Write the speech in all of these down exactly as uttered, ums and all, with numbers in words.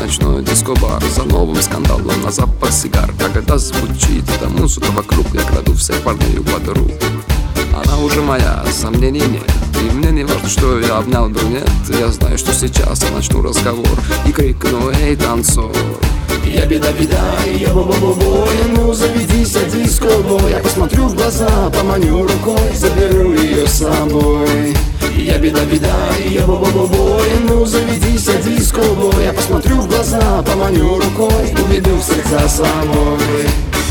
ночной диско-бар за новым скандалом на запах сигар. Когда звучит эта музыка вокруг, я краду всех парней под руку. Она уже моя, сомнений нет. И мне не важно, что я обнял брюнет. Я знаю, что сейчас я начну разговор и крикну: эй, танцор! Я беда-беда, и я бо-бо-бо-бой. Ну заведись, а диско-бой. Я посмотрю в глаза, поманю рукой, заберу ее с собой. Я беда-беда, и я бо-бо-бо-бой. Ну заведись, а диско-бой. Я посмотрю в глаза, поманю рукой, уведу в сердца с собой.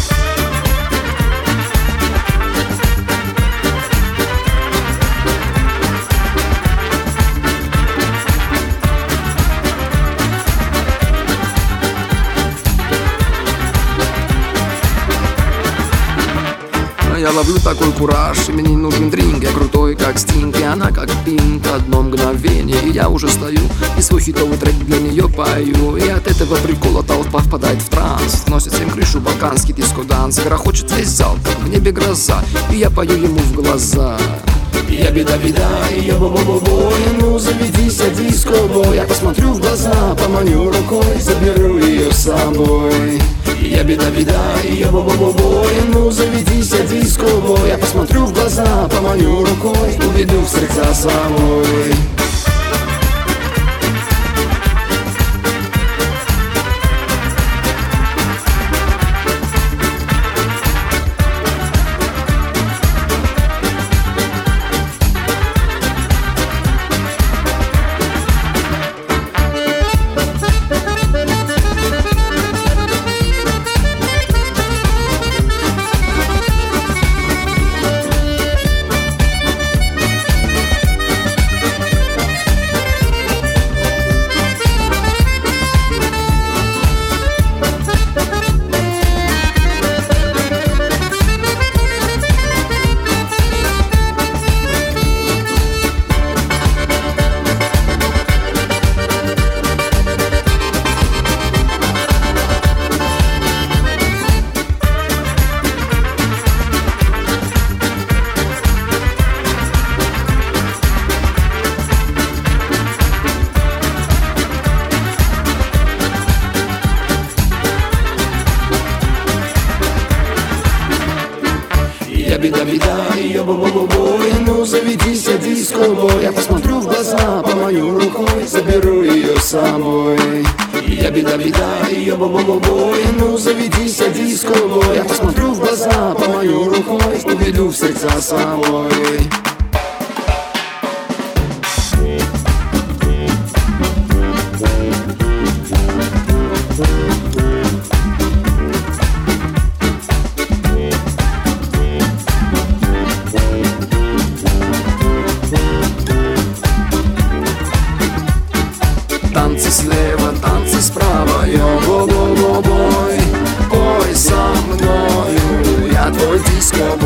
Я ловлю такой кураж, и мне не нужен дринг. Я крутой, как Стинг, и она как Пинк. Одно мгновение, и я уже стою, и свой хитовый трек для нее пою. И от этого прикола толпа впадает в транс. Сносит всем крышу балканский диско-данс. Грохочет весь зал, как в небе гроза, и я пою ему в глаза. Я беда-беда, и я бо-бо-бо-бой. Ну заведись, а диско-бой. Я посмотрю в глаза, поманю рукой, заберу ее с собой. Я беда-беда, и я бо-бо-бо-бой. Ну заведись, а диско-бой. Я посмотрю в глаза, поманю рукой, уведу в сердца с собой. Я беда-беда, и я бо-бо-бо-бой. Ну заведись, а диско-бой. Я посмотрю в глаза, поманю рукой, заберу ее с собой. Я беда-беда, и я бо-бо-бо-бой. Ну заведись, а диско-бой. Я посмотрю в глаза, поманю рукой, уведу в сердца с собой. Танцы слева, танцы справа, йо-бо-бо-бо-бой. Пой со мною, я твой диско-бой.